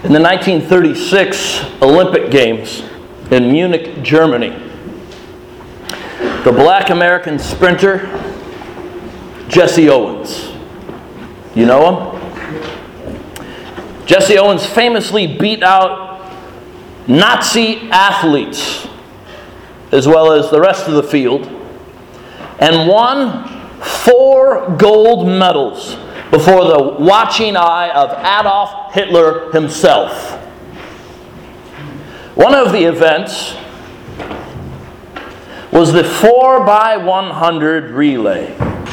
In the 1936 Olympic Games in Munich, Germany, the black American sprinter, Jesse Owens. You know him? Jesse Owens famously beat out Nazi athletes as well as the rest of the field and won 4 gold medals before the watching eye of Adolf Hitler himself. One of the events was the 4x100 relay.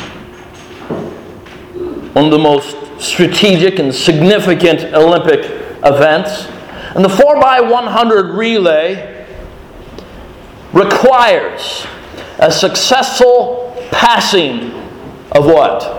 One of the most strategic and significant Olympic events. And the 4x100 relay requires a successful passing of what?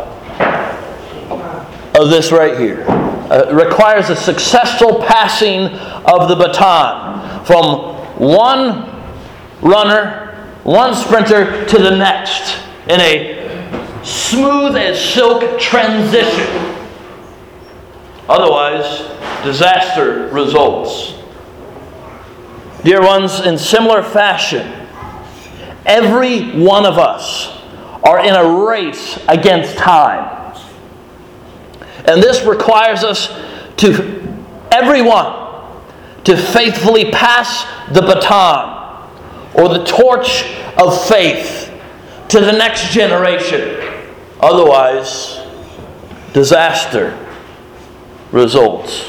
Of this right here. It requires a successful passing of the baton from one runner, one sprinter to the next in a smooth as silk transition. Otherwise, disaster results. Dear ones, in similar fashion, every one of us are in a race against time. And this requires us everyone, to faithfully pass the baton or the torch of faith to the next generation. Otherwise, disaster results.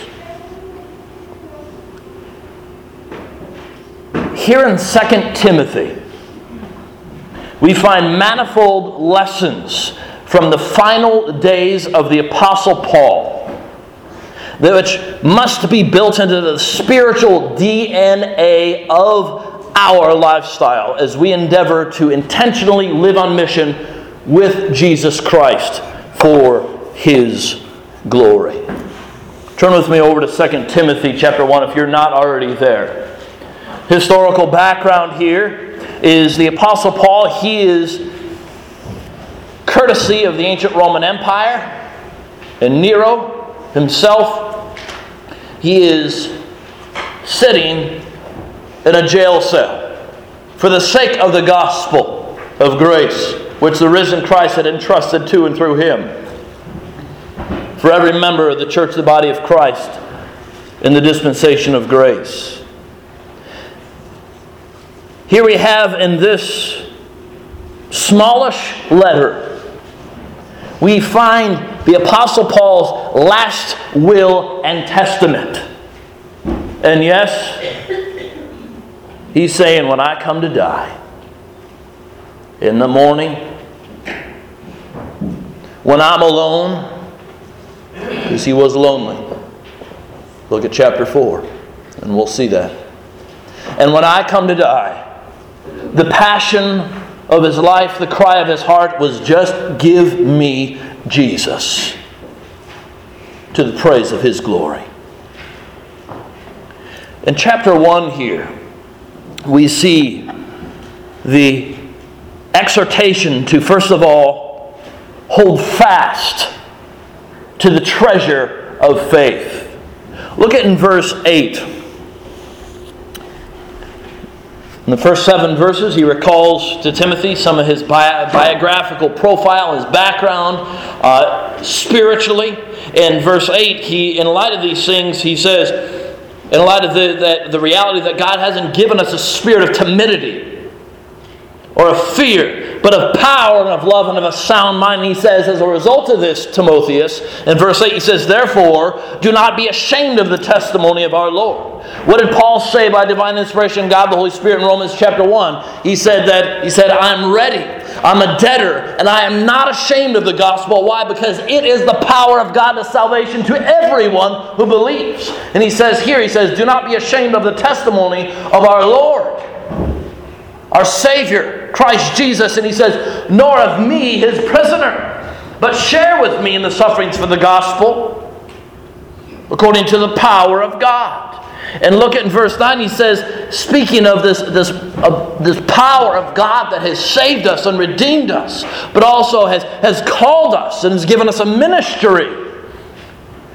Here in 2 Timothy, we find manifold lessons from the final days of the Apostle Paul, which must be built into the spiritual DNA of our lifestyle as we endeavor to intentionally live on mission with Jesus Christ for His glory. Turn with me over to 2 Timothy chapter 1 if you're not already there. Historical background here is the Apostle Paul. He is courtesy of the ancient Roman Empire and Nero himself. He is sitting in a jail cell for the sake of the gospel of grace, which the risen Christ had entrusted to and through him. For every member of the church, the body of Christ, in the dispensation of grace. Here we have in this smallish letter, we find the Apostle Paul's last will and testament. And yes, he's saying, when I come to die, in the morning, when I'm alone, because he was lonely. Look at chapter 4, and we'll see that. And when I come to die, the passion of his life, the cry of his heart was just give me Jesus, to the praise of His glory. In chapter 1 here, we see the exhortation to, first of all, hold fast to the treasure of faith. Look at in verse 8. In the first 7 verses, he recalls to Timothy some of his biographical profile, his background spiritually. In verse 8, in light of these things, he says, in light of the reality that God hasn't given us a spirit of timidity or of fear, but of power and of love and of a sound mind. And he says, as a result of this, Timotheus, in verse 8, he says, therefore, do not be ashamed of the testimony of our Lord. What did Paul say by divine inspiration of God, the Holy Spirit, in Romans chapter 1? He said, I'm ready. I'm a debtor, and I am not ashamed of the gospel. Why? Because it is the power of God to salvation to everyone who believes. And he says, do not be ashamed of the testimony of our Lord, our Savior, Christ Jesus. And he says, nor of me, His prisoner, but share with me in the sufferings for the gospel, according to the power of God. And look at in verse 9, he says, speaking of this power of God that has saved us and redeemed us, but also has called us and has given us a ministry.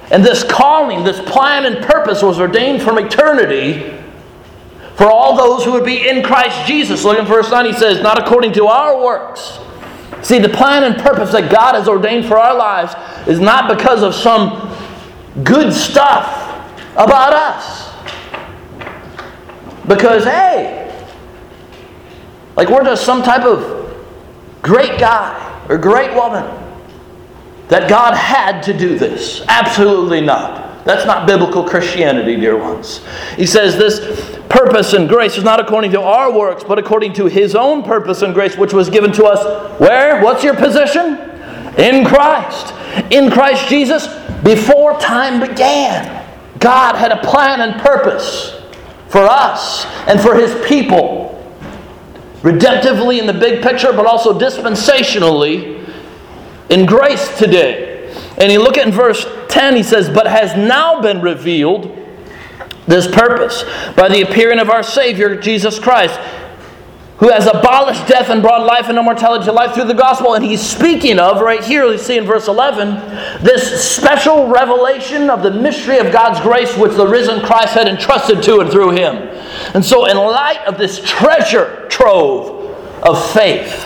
And this calling, this plan and purpose was ordained from eternity for all those who would be in Christ Jesus. Look in verse 9, he says, not according to our works. See, the plan and purpose that God has ordained for our lives is not because of some good stuff about us. Because, hey, like we're just some type of great guy or great woman that God had to do this. Absolutely not. That's not biblical Christianity, dear ones. He says this purpose and grace is not according to our works, but according to His own purpose and grace, which was given to us. Where? What's your position? In Christ. In Christ Jesus, before time began. God had a plan and purpose for us and for His people. Redemptively in the big picture, but also dispensationally in grace today. And you look at in verse 10, he says, but has now been revealed this purpose by the appearing of our Savior, Jesus Christ, who has abolished death and brought life and immortality to life through the gospel. And he's speaking of, right here, you see in verse 11, this special revelation of the mystery of God's grace which the risen Christ had entrusted to and through Him. And so in light of this treasure trove of faith,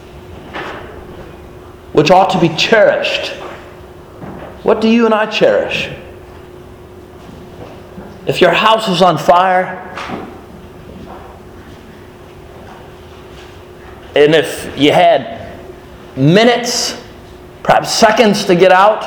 which ought to be cherished, what do you and I cherish? If your house is on fire, and if you had minutes, perhaps seconds to get out,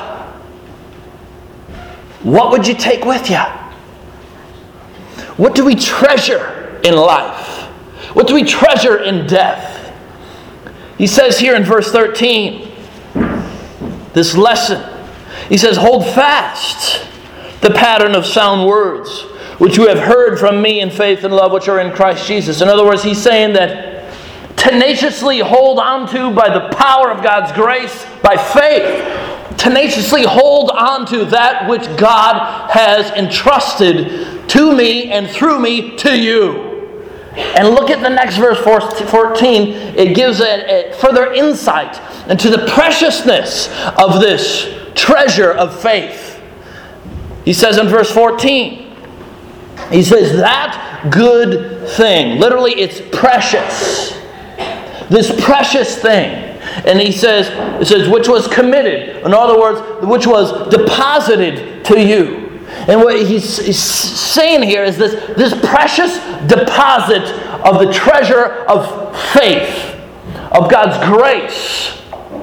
what would you take with you? What do we treasure in life? What do we treasure in death? He says here in verse 13, this lesson, he says, hold fast the pattern of sound words, which you have heard from me in faith and love which are in Christ Jesus. In other words, he's saying that tenaciously hold on to by the power of God's grace, by faith, tenaciously hold on to that which God has entrusted to me and through me to you. And look at the next verse, 14. It gives a further insight into the preciousness of this treasure of faith. He says in verse 14, he says, that good thing, literally it's precious, this precious thing. And it says, which was committed, in other words, which was deposited to you. And what he's saying here is this precious deposit of the treasure of faith, of God's grace.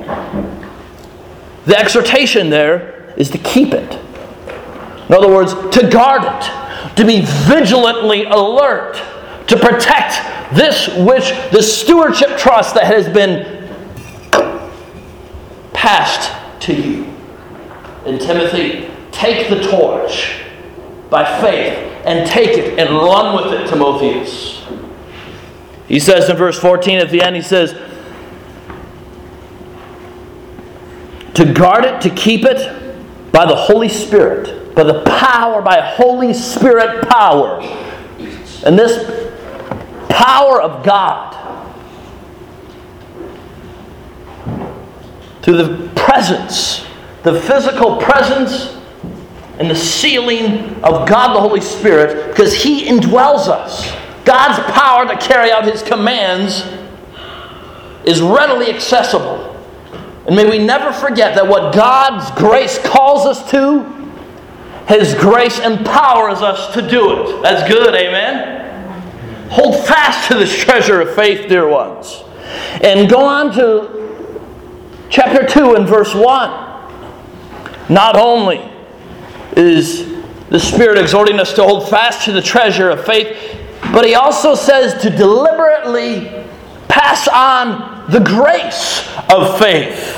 The exhortation there is to keep it. In other words, to guard it, to be vigilantly alert, to protect this which the stewardship trust that has been passed to you. And Timothy, take the torch by faith and take it and run with it, Timotheus. He says in verse 14 at the end, he says, to guard it, to keep it by the Holy Spirit, by the power, by Holy Spirit power. And this power of God, through the presence, the physical presence and the sealing of God the Holy Spirit, because He indwells us. God's power to carry out His commands is readily accessible. And may we never forget that what God's grace calls us to, His grace empowers us to do it. That's good, amen? Hold fast to this treasure of faith, dear ones. And go on to chapter 2 and verse 1. Not only is the Spirit exhorting us to hold fast to the treasure of faith, but He also says to deliberately pass on the grace of faith.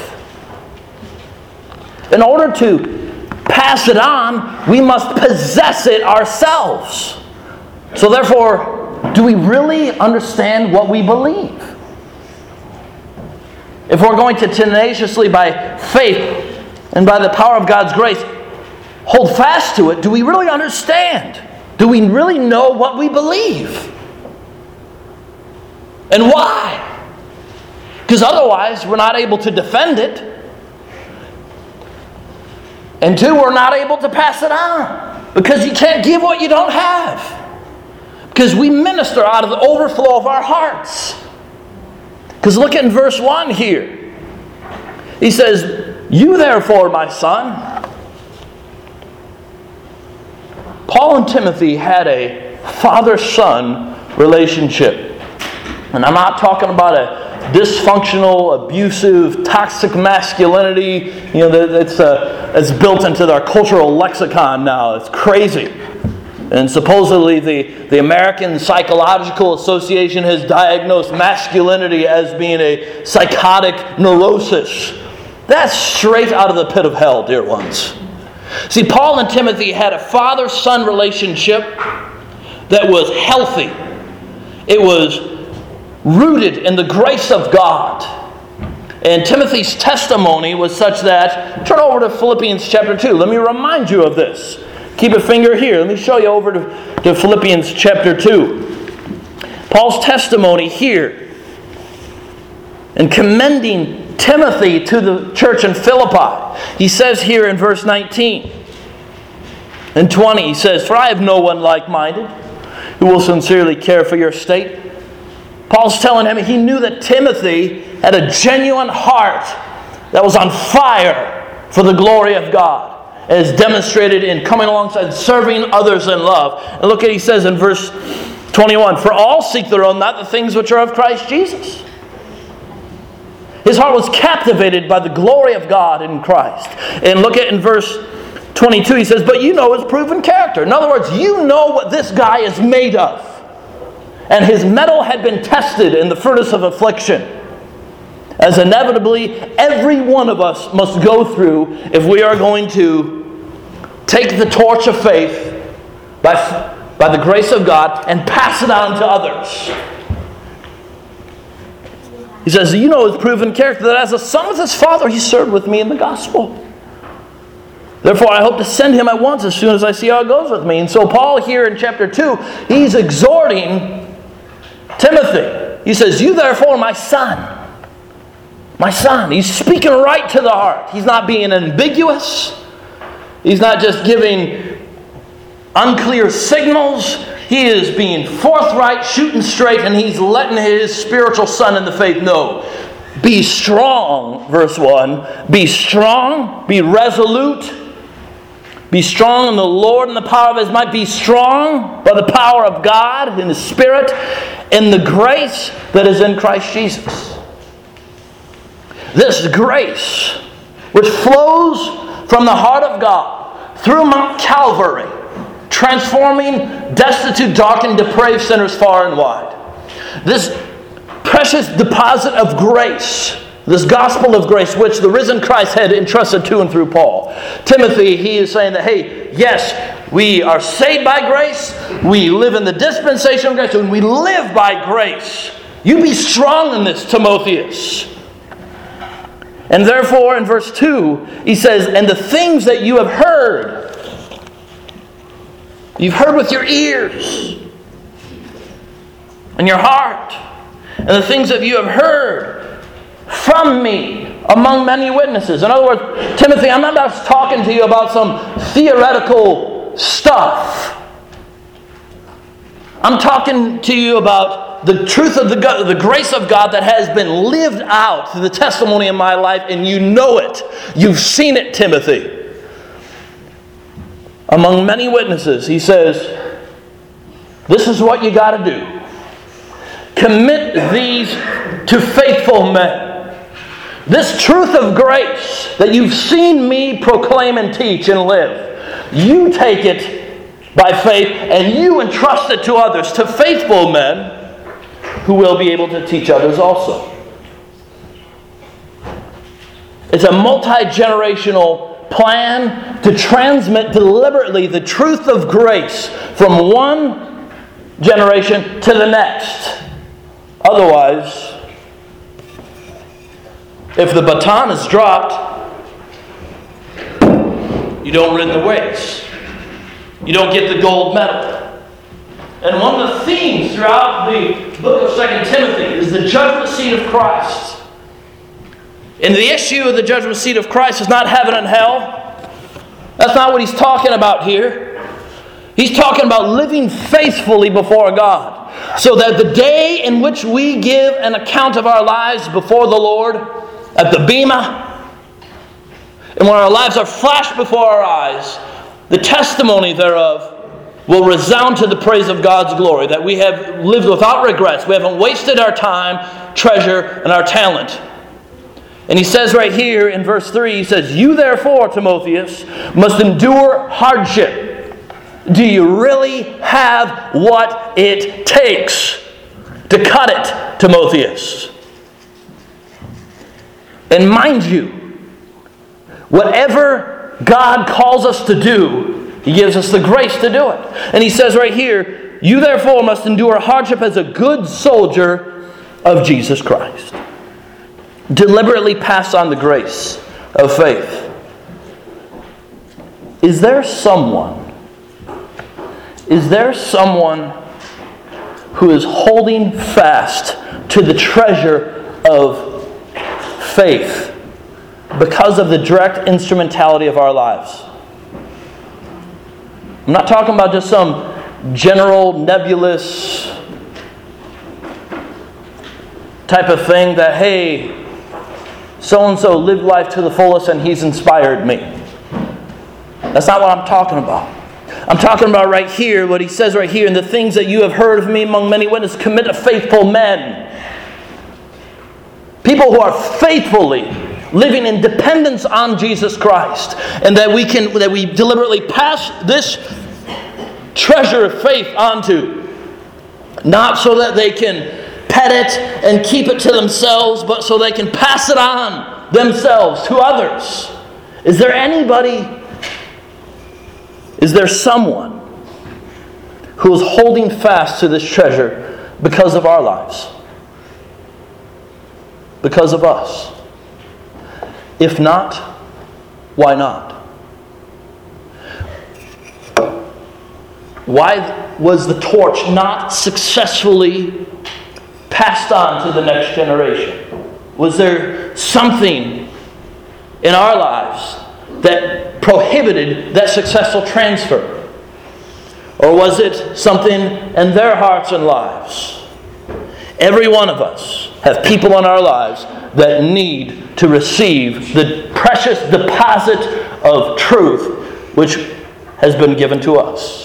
In order to pass it on, we must possess it ourselves. So therefore, do we really understand what we believe? If we're going to tenaciously, by faith and by the power of God's grace, hold fast to it, do we really understand? Do we really know what we believe? And why? Because otherwise, we're not able to defend it. And 2, we're not able to pass it on. Because you can't give what you don't have. Because we minister out of the overflow of our hearts. Because look at in verse 1 here. He says, "You therefore, my son." Paul and Timothy had a father-son relationship. And I'm not talking about a dysfunctional, abusive, toxic masculinity, that's built into our cultural lexicon now. It's crazy. And supposedly the American Psychological Association has diagnosed masculinity as being a psychotic neurosis. That's straight out of the pit of hell, dear ones. See, Paul and Timothy had a father-son relationship that was healthy. It was rooted in the grace of God. And Timothy's testimony was such that, turn over to Philippians chapter 2. Let me remind you of this. Keep a finger here. Let me show you over to Philippians chapter 2. Paul's testimony here in commending Timothy to the church in Philippi. He says here in verse 19 and 20, he says, "For I have no one like-minded who will sincerely care for your state." Paul's telling him he knew that Timothy had a genuine heart that was on fire for the glory of God, as demonstrated in coming alongside serving others in love. And look at what he says in verse 21. "For all seek their own, not the things which are of Christ Jesus." His heart was captivated by the glory of God in Christ. And look at in verse 22, he says, "But you know his proven character." In other words, you know what this guy is made of. And his mettle had been tested in the furnace of affliction, as inevitably every one of us must go through if we are going to take the torch of faith by the grace of God and pass it on to others. He says, "You know his proven character, that as a son with his father, he served with me in the gospel. Therefore, I hope to send him at once as soon as I see how it goes with me." And so Paul here in chapter 2, he's exhorting Timothy. He says, "You therefore, my son." My son. He's speaking right to the heart. He's not being ambiguous. He's not just giving unclear signals. He is being forthright, shooting straight, and he's letting his spiritual son in the faith know. Be strong, verse 1. Be strong, be resolute. Be strong in the Lord and the power of his might. Be strong by the power of God in the Spirit, in the grace that is in Christ Jesus. This grace, which flows from the heart of God through Mount Calvary, transforming destitute, dark, and depraved sinners far and wide. This precious deposit of grace, this gospel of grace, which the risen Christ had entrusted to and through Paul. Timothy, he is saying that, hey, yes, we are saved by grace, we live in the dispensation of grace, and we live by grace. You be strong in this, Timotheus. And therefore, in verse 2, he says, "And the things that you have heard," you've heard with your ears and your heart, "and the things that you have heard from me among many witnesses." In other words, Timothy, I'm not just talking to you about some theoretical stuff. I'm talking to you about the truth of the grace of God that has been lived out through the testimony in my life, and you know it. You've seen it, Timothy. Among many witnesses, he says, this is what you got to do. Commit these to faithful men. This truth of grace that you've seen me proclaim and teach and live, you take it by faith and you entrust it to others, to faithful men who will be able to teach others also. It's a multi-generational plan to transmit deliberately the truth of grace from one generation to the next. Otherwise, if the baton is dropped, you don't win the race. You don't get the gold medal. And one of the themes throughout the book of 2 Timothy is the judgment seat of Christ. And the issue of the judgment seat of Christ is not heaven and hell. That's not what he's talking about here. He's talking about living faithfully before God, so that the day in which we give an account of our lives before the Lord at the Bema, and when our lives are flashed before our eyes, the testimony thereof will resound to the praise of God's glory, that we have lived without regrets. We haven't wasted our time, treasure, and our talent. And he says right here in verse 3, he says, "You therefore, Timotheus, must endure hardship." Do you really have what it takes to cut it, Timotheus? And mind you, whatever God calls us to do, He gives us the grace to do it. And he says right here, "You therefore must endure hardship as a good soldier of Jesus Christ. Deliberately pass on the grace of faith." Is there someone who is holding fast to the treasure of faith because of the direct instrumentality of our lives? I'm not talking about just some general, nebulous type of thing that, hey, so-and-so lived life to the fullest and he's inspired me. That's not what I'm talking about. I'm talking about right here, what he says right here, "And the things that you have heard of me among many witnesses, commit to faithful men." People who are faithfully living in dependence on Jesus Christ, and that we deliberately pass this treasure of faith onto, not so that they can pet it and keep it to themselves, but so they can pass it on themselves to others. Is there someone who is holding fast to this treasure because of our lives? Because of us? If not, why not? Why was the torch not successfully passed on to the next generation? Was there something in our lives that prohibited that successful transfer? Or was it something in their hearts and lives? Every one of us have people in our lives that need to receive the precious deposit of truth which has been given to us.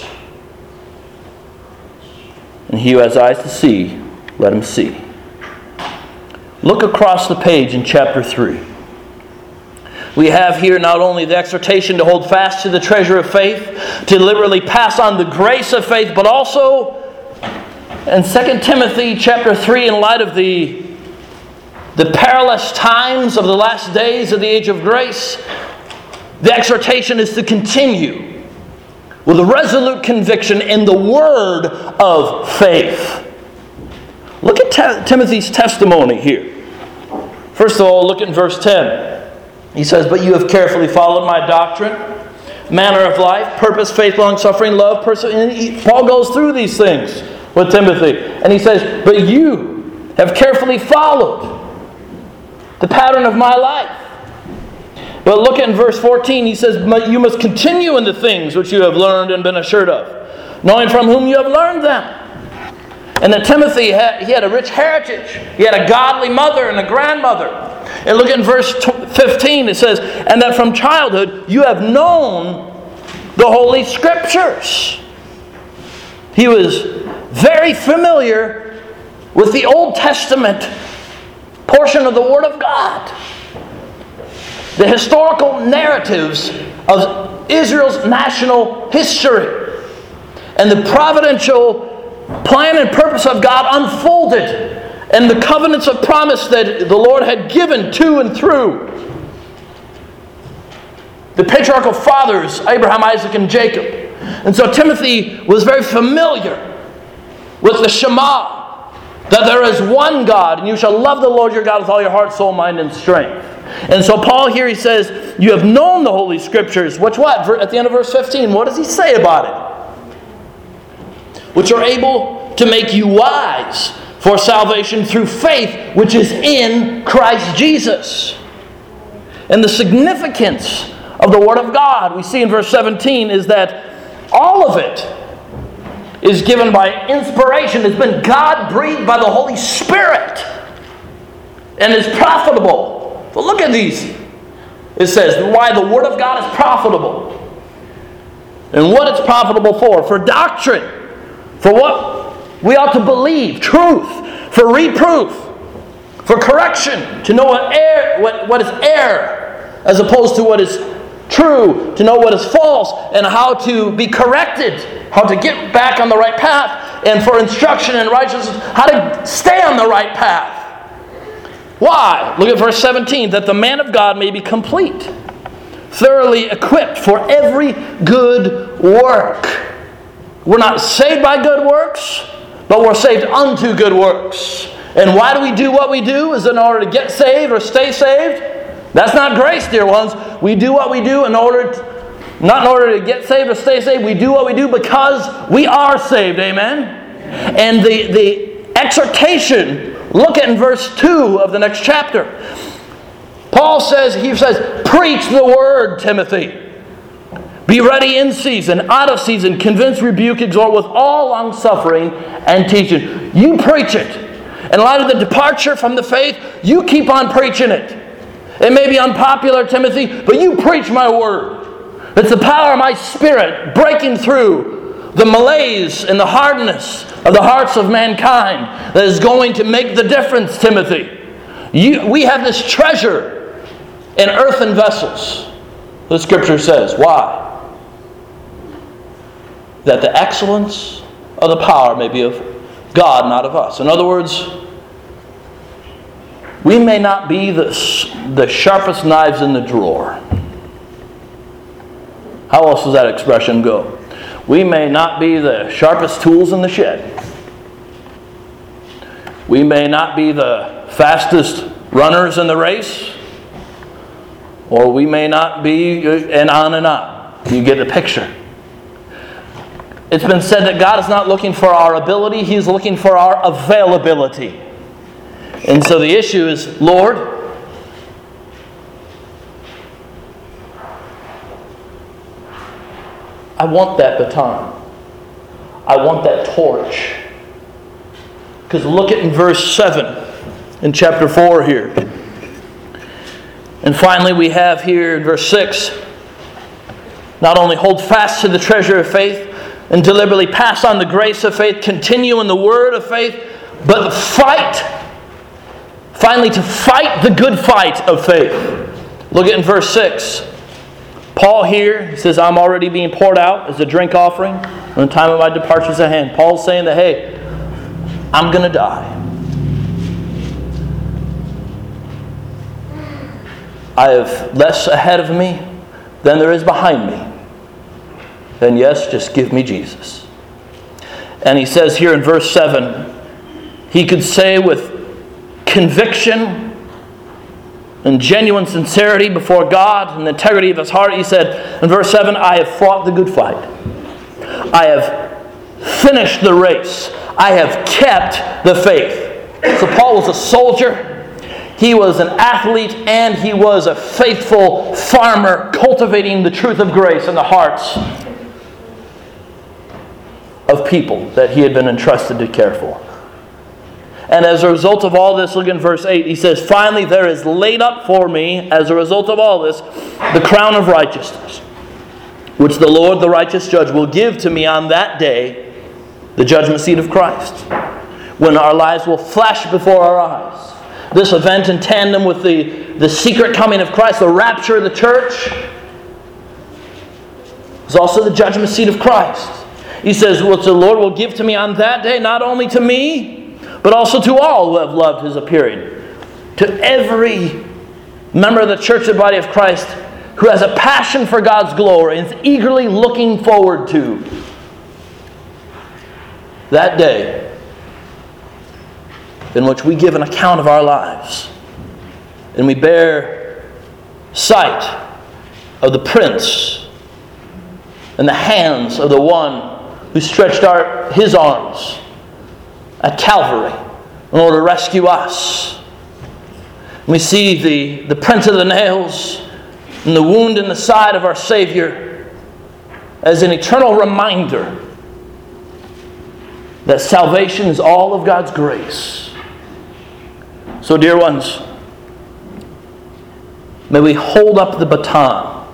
And he who has eyes to see, let him see. Look across the page in chapter 3. We have here not only the exhortation to hold fast to the treasure of faith, to deliberately pass on the grace of faith, but also in 2 Timothy chapter 3, in light of the perilous times of the last days of the age of grace, the exhortation is to continue with a resolute conviction in the word of faith. Look at Timothy's testimony here. First of all, look at verse 10. He says, "But you have carefully followed my doctrine, manner of life, purpose, faith, long-suffering, love, perseverance." Paul goes through these things with Timothy. And he says, "But you have carefully followed the pattern of my life." But look at in verse 14, he says, "But you must continue in the things which you have learned and been assured of, knowing from whom you have learned them." And that Timothy, he had a rich heritage. He had a godly mother and a grandmother. And look at verse 15, it says, "And that from childhood you have known the Holy Scriptures." He was very familiar with the Old Testament portion of the Word of God. The historical narratives of Israel's national history. And the providential plan and purpose of God unfolded. And the covenants of promise that the Lord had given to and through the patriarchal fathers, Abraham, Isaac, and Jacob. And so Timothy was very familiar with the Shema, that there is one God, and you shall love the Lord your God with all your heart, soul, mind, and strength. And so Paul here, he says, you have known the Holy Scriptures, which what? At the end of verse 15, what does he say about it? Which are able to make you wise for salvation through faith, which is in Christ Jesus. And the significance of the Word of God, we see in verse 17, is that all of it is given by inspiration. It's been God-breathed by the Holy Spirit and is profitable. But look at these. It says why the Word of God is profitable. And what it's profitable for. For doctrine. For what we ought to believe. Truth. For reproof. For correction. To know what is error as opposed to what is true. To know what is false. And how to be corrected. How to get back on the right path. And for instruction in righteousness. How to stay on the right path. Why? Look at verse 17. That the man of God may be complete, thoroughly equipped for every good work. We're not saved by good works, but we're saved unto good works. And why do we do what we do? Is it in order to get saved or stay saved? That's not grace, dear ones. We do what we do not in order to get saved or stay saved. We do what we do because we are saved. Amen? And the exhortation, look at in verse 2 of the next chapter. He says, preach the word, Timothy. Be ready in season, out of season, convince, rebuke, exhort with all long-suffering and teaching. You preach it. In light of the departure from the faith, you keep on preaching it. It may be unpopular, Timothy, but you preach my word. It's the power of my Spirit breaking through the malaise and the hardness of the hearts of mankind that is going to make the difference, Timothy. We have this treasure in earthen vessels, the Scripture says. Why? That the excellence of the power may be of God, not of us. In other words, we may not be the sharpest knives in the drawer. How else does that expression go? We may not be the sharpest tools in the shed. We may not be the fastest runners in the race. Or we may not be, and on and on. You get the picture. It's been said that God is not looking for our ability, He's looking for our availability. And so the issue is, Lord, I want that baton. I want that torch. Because look at in verse 7 in chapter 4 here. And finally we have here in verse 6, not only hold fast to the treasure of faith and deliberately pass on the grace of faith, continue in the word of faith, but finally to fight the good fight of faith. Look at in verse 6. Paul here, he says, I'm already being poured out as a drink offering when the time of my departure is at hand. Paul's saying that, hey, I'm going to die. I have less ahead of me than there is behind me. Then yes, just give me Jesus. And he says here in verse 7, he could say with conviction and genuine sincerity before God and the integrity of his heart, he said in verse 7, I have fought the good fight. I have finished the race. I have kept the faith. So Paul was a soldier. He was an athlete, and he was a faithful farmer cultivating the truth of grace in the hearts of people that he had been entrusted to care for. And as a result of all this, look in verse 8, he says, finally there is laid up for me, as a result of all this, the crown of righteousness, which the Lord, the righteous judge, will give to me on that day, the judgment seat of Christ, when our lives will flash before our eyes. This event in tandem with the secret coming of Christ, the rapture of the church, is also the judgment seat of Christ. He says, which the Lord will give to me on that day, not only to me, but also to all who have loved His appearing. To every member of the church, the body of Christ, who has a passion for God's glory and is eagerly looking forward to that day in which we give an account of our lives and we bear sight of the Prince and the hands of the one who stretched out His arms at Calvary in order to rescue us. And we see the print of the nails, and the wound in the side of our Savior as an eternal reminder that salvation is all of God's grace. So, dear ones, may we hold up the baton.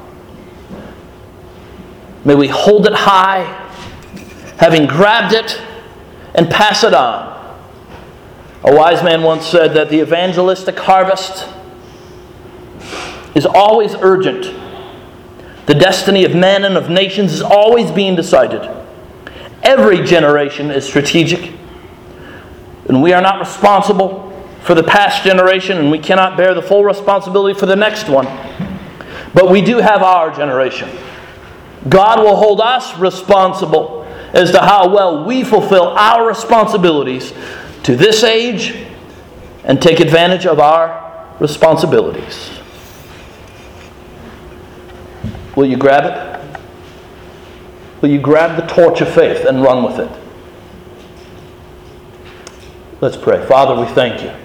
May we hold it high, having grabbed it, and pass it on. A wise man once said that the evangelistic harvest is always urgent. The destiny of men and of nations is always being decided. Every generation is strategic, and we are not responsible for the past generation, and we cannot bear the full responsibility for the next one. But we do have our generation. God will hold us responsible as to how well we fulfill our responsibilities to this age and take advantage of our responsibilities. Will you grab it? Will you grab the torch of faith and run with it? Let's pray. Father, we thank you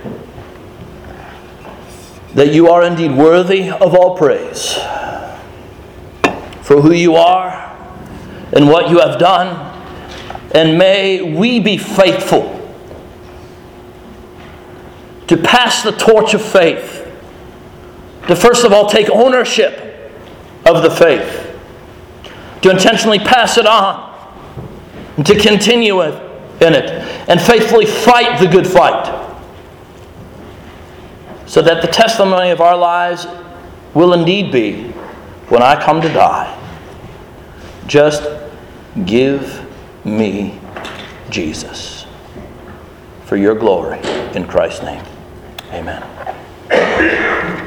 that you are indeed worthy of all praise for who you are and what you have done. And may we be faithful to pass the torch of faith, to first of all take ownership of the faith, to intentionally pass it on, and to continue in it, and faithfully fight the good fight, so that the testimony of our lives will indeed be, when I come to die, just give me Jesus, for your glory, in Christ's name. Amen.